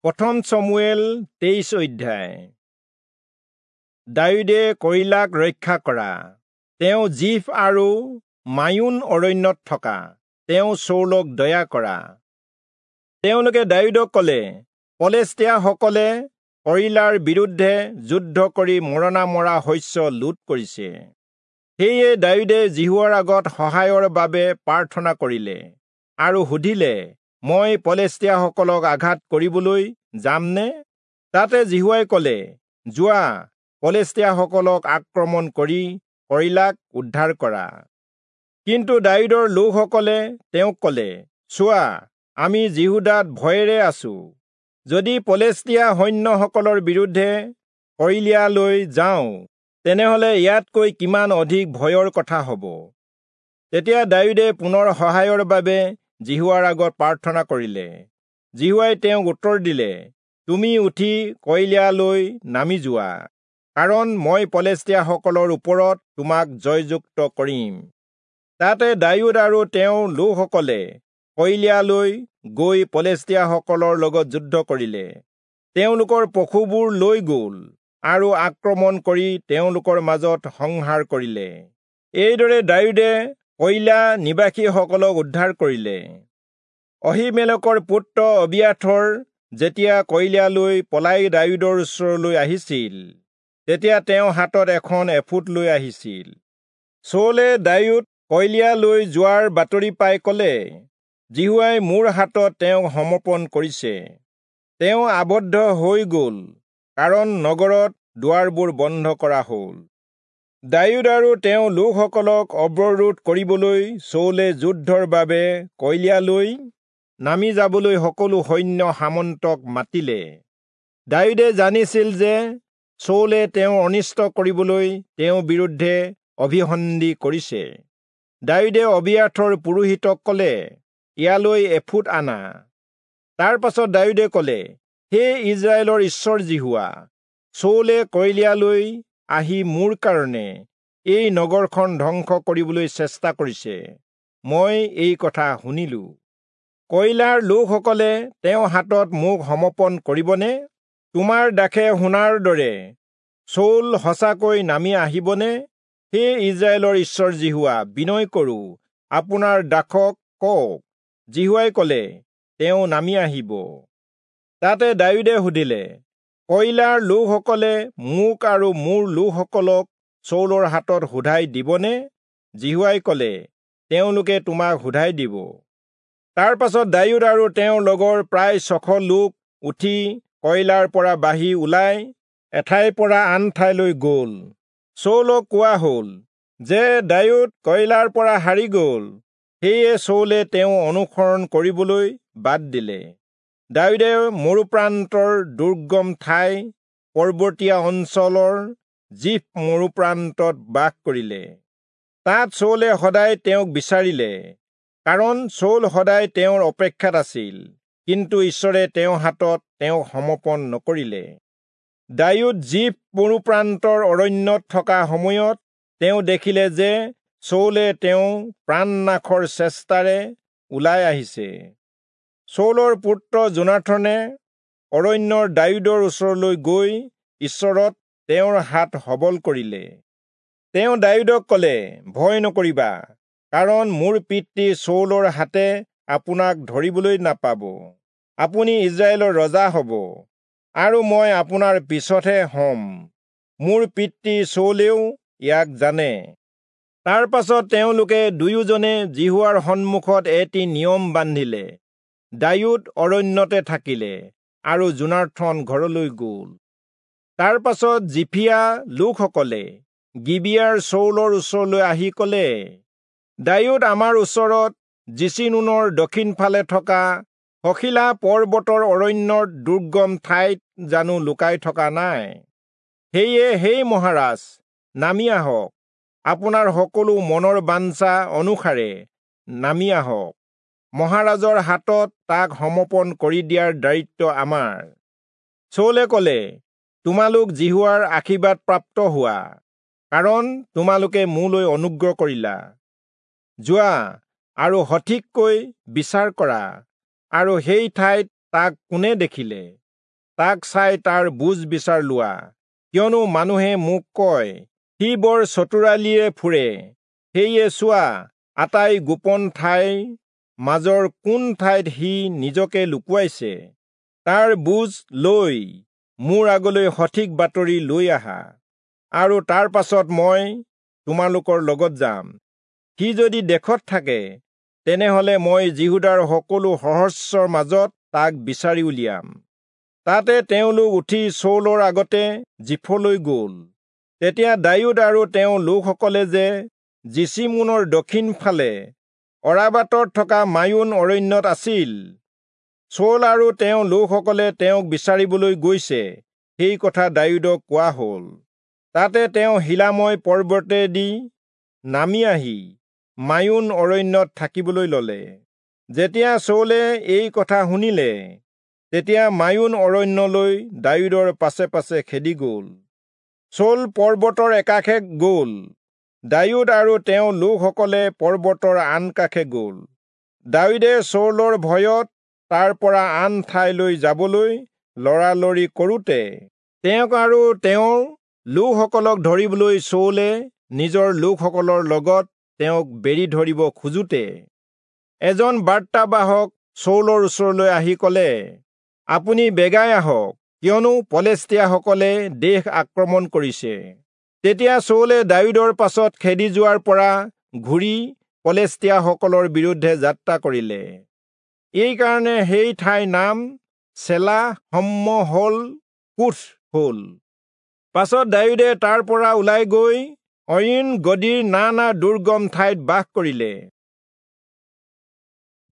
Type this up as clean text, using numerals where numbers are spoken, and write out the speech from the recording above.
প্ৰথম চমুৱেল 23 অধ্যায়। দাৱীদে কইলাক ৰক্ষা কৰা। তেওঁ জিফ আৰু মায়ুন অৰণ্যত থকা। তেওঁ চৌলক দয়া কৰা। তেওঁলোকে দাৱীদক ক'লে, পলেষ্টিয়াসকলে কইলাৰ বিৰুদ্ধে যুদ্ধ কৰি মৰণা মৰা শস্য লুট কৰিছে। সেয়ে দাৱীদে জিহুৱাৰ আগত সহায়ৰ বাবে প্ৰাৰ্থনা কৰিলে আৰু সুধিলে, মই পলেষ্টিয়াসকলক আঘাত কৰিবলৈ যামনে? তাতে জিহুৱাই ক'লে, যোৱা, পলেষ্টিয়াসকলক আক্ৰমণ কৰি কইলাক উদ্ধাৰ কৰা। কিন্তু দাৱীদৰ লোকসকলে তেওঁক ক'লে, চোৱা, আমি জিহুদাত ভয়েৰে আছো। যদি পলেষ্টিয়া সৈন্যসকলৰ বিৰুদ্ধে কইলালৈ যাওঁ, তেনেহলে ইয়াতকৈ কিমান অধিক ভয়ৰ কথা হ'ব। তেতিয়া দাৱীদে পুনৰ সহায়ৰ বাবে জিহুৱাৰ আগত প্ৰাৰ্থনা কৰিলে। জিহুৱাই তেওঁক উত্তৰ দিলে, তুমি উঠি কইলালৈ নামি যোৱা, কাৰণ মই পলেষ্টিয়াসকলৰ ওপৰত তোমাক জয়যুক্ত কৰিম। তাতে দাৱীদ আৰু তেওঁৰ লোকসকলে কইলালৈ গৈ পলেষ্টিয়াসকলৰ লগত যুদ্ধ কৰিলে। তেওঁলোকৰ পশুবোৰ লৈ গ'ল আৰু আক্ৰমণ কৰি তেওঁলোকৰ মাজত সংহাৰ কৰিলে। এইদৰে দাৱীদে কইলা নিবাসীসকলক উদ্ধাৰ কৰিলে। অহিমেলেকৰ পুত্ৰ অবিয়াথৰ যেতিয়া কইলালৈ পলাই দাৱীদৰ ওচৰলৈ আহিছিল, তেতিয়া তেওঁ হাতত এখন এফুট লৈ আহিছিল। চৌলে দাৱীদ কইলালৈ যোৱাৰ বাতৰি পাই ক'লে, জিহুৱাই মোৰ হাতত তেওঁক সমৰ্পণ কৰিছে। তেওঁ আবদ্ধ হৈ গ'ল, কাৰণ নগৰত দুৱাৰবোৰ বন্ধ কৰা হ'ল। দাৱীদ আৰু তেওঁৰ লোকসকলক অৱৰোধ কৰিবলৈ চৌলে যুদ্ধৰ বাবে কইলালৈ নামি যাবলৈ সকলো সৈন্য সামন্তক মাতিলে। দাৱীদে জানিছিল যে চৌলে তেওঁৰ অনিষ্ট কৰিবলৈ তেওঁৰ বিৰুদ্ধে অভিসন্ধি কৰিছে। দাৱীদে অবিয়াথৰ পুৰোহিতক ক'লে, ইয়ালৈ এফুট আনা। তাৰ পাছত দাৱীদে ক'লে, হে ইজৰাইলৰ ঈশ্বৰ জিহুৱা, চৌলে কইলালৈ আহি মোৰ কাৰণে এই নগৰখন ধ্বংস কৰিবলৈ চেষ্টা কৰিছে। মই এই কথা শুনিলো। কইলাৰ লোকসকলে তেওঁৰ হাতত মোক সমৰ্পণ কৰিবনে? তোমাৰ দাসে শুনাৰ দৰে চৌল সঁচাকৈ নামি আহিবনে? হে ইজৰাইলৰ ঈশ্বৰ জিহুৱা, বিনয় কৰো, আপোনাৰ দাসক কওক। জিহুৱাই ক'লে, তেওঁ নামি আহিব। তাতে দাৱীদে সুধিলে, কইলাৰ লোকসকলে মোক আৰু মোৰ লোকসকলক চৌলৰ হাতত সোধাই দিবনে? জিহুৱাই ক'লে, তেওঁলোকে তোমাক সোধাই দিব। তাৰ পাছত দাৱীদ আৰু তেওঁৰ লগৰ প্ৰায় 600 লোক উঠি কইলাৰ পৰা বাঢ়ি ওলাই এঠাইৰ পৰা আন ঠাইলৈ গ'ল। চৌলক কোৱা হ'ল যে দাৱীদ কইলাৰ পৰা হাৰি গ'ল। সেয়ে চৌলে তেওঁ অনুসৰণ কৰিবলৈ বাদ দিলে। দাৱীদে মৰুপ্ৰান্তৰ দুৰ্গম ঠাই পৰ্বতীয়া অঞ্চলৰ জিফ মৰুপ্ৰান্তত বাস কৰিলে। তাত চৌলে সদায় তেওঁক বিচাৰিলে, কাৰণ চৌল সদায় তেওঁৰ অপেক্ষাত আছিল, কিন্তু ঈশ্বৰে তেওঁৰ হাতত তেওঁক সমৰ্পণ নকৰিলে। দাৱীদ জিফ মৰুপ্ৰান্তৰ অৰণ্যত থকা সময়ত তেওঁ দেখিলে যে চৌলে তেওঁ প্ৰাণনাশৰ চেষ্টাৰে ওলাই আহিছে। চৌলৰ পুত্ৰ জোনাথনে অৰণ্যৰ দাৱীদৰ ওচৰলৈ গৈ ঈশ্বৰত তেওঁৰ হাত সবল কৰিলে। তেওঁ দাৱীদক ক'লে, ভয় নকৰিবা, কাৰণ মোৰ পিতৃ চৌলৰ হাতে আপোনাক ধৰিবলৈ নাপাব। আপুনি ইজৰাইলৰ ৰজা হ'ব, আৰু মই আপোনাৰ পিছতহে হ'ম। মোৰ পিতৃ চৌলেও ইয়াক জানে। তাৰ পাছত তেওঁলোকে দুয়োজনে জিহুৱাৰ সন্মুখত এটি নিয়ম বান্ধিলে। দাৱীদ অৰণ্যতে থাকিলে আৰু জোনাথন ঘৰলৈ গ'ল। তাৰ পাছত জিফিয়া লোকসকলে গিবিয়াৰ চৌলৰ ওচৰলৈ আহি ক'লে, দাৱীদ আমাৰ ওচৰত জিচিনোনৰ দক্ষিণ ফালে থকা হখিলা পৰ্বতৰ অৰণ্যৰ দুৰ্গম ঠাইত জানো লুকাই থকা নাই? সেয়ে হে মহাৰাজ, নামি আহক, আপোনাৰ সকলো মনৰ বাঞ্ছা অনুসাৰে নামি আহক। মহাৰাজৰ হাতত তাক সমৰ্পণ কৰি দিয়াৰ দায়িত্ব আমাৰ। চৌলে ক'লে, তোমালোক জিহুৱাৰ আশীৰ্বাদ প্ৰাপ্ত হোৱা, কাৰণ তোমালোকে মোলৈ অনুগ্ৰহ কৰিলা। যোৱা আৰু সঠিককৈ বিচাৰ কৰা, আৰু সেই ঠাইত তাক কোনে দেখিলে? তাক চাই তাৰ বুজ বিচাৰ লোৱা, কিয়নো মানুহে মোক কয়, সি বৰ চতুৰালিয়ে ফুৰে। সেয়ে চোৱা, আটাই গোপন ঠাইৰ মাজৰ কোন ঠাইত সি নিজকে লুকুৱাইছে। তাৰ বুজ লৈ মোৰ আগলৈ সঠিক বাতৰি লৈ আহা, আৰু তাৰ পাছত মই তোমালোকৰ লগত যাম। সি যদি দেশত থাকে, তেনেহলে মই যিহুদাৰ সকলো সহস্ৰৰ মাজত তাক বিচাৰি উলিয়াম। তাতে তেওঁলোক উঠি চৌলৰ আগতে জিফলৈ গ'ল। তেতিয়া দাউদ আৰু তেওঁৰ লোকসকলে যে জিচিমোনৰ দক্ষিণ ফালে অৰাবাটত থকা মায়ুন অৰণ্যত আছিল, চৌল আৰু তেওঁৰ লোকসকলে তেওঁক বিচাৰিবলৈ গৈছে, সেই কথা দাউদক কোৱা হ'ল। তাতে তেওঁ শিলাময় পৰ্বতেদি নামি আহি মায়ুন অৰণ্যত থাকিবলৈ ললে। যেতিয়া চৌলে এই কথা শুনিলে, তেতিয়া মায়ুন অৰণ্যলৈ দাউদৰ পাছে পাছে খেদি গ'ল। চৌল পৰ্বতৰ একাষে গ'ল, দাউদ আৰু তেওঁৰ লোকসকলে পৰ্বতৰ আন কাষে গ'ল। দাউদে চৌলৰ ভয়ত তাৰ পৰা আন ঠাইলৈ যাবলৈ লৰালৰি কৰোঁতে তেওঁক আৰু তেওঁৰ লোকসকলক ধৰিবলৈ চৌলে নিজৰ লোকসকলৰ লগত তেওঁক বেৰি ধৰিব খোজোতে এজন বাৰ্তাবাহক চৌলৰ ওচৰলৈ আহি ক'লে, আপুনি বেগাই আহক, কিয়নো পলেষ্টিয়াসকলে দেশ আক্ৰমণ কৰিছে। তেতিয়া চৌলে দাউদৰ পাছত খেদি যোৱাৰ পৰা ঘূৰি পলেষ্টিয়াসকলৰ বিৰুদ্ধে যাত্ৰা কৰিলে। এই কাৰণে সেই ঠাইৰ নাম চেলা হম্মহল কোঠ হ'ল। পাছত দাউদে তাৰ পৰা ওলাই গৈ অইন গদিৰ নানা দুৰ্গম ঠাইত বাস কৰিলে।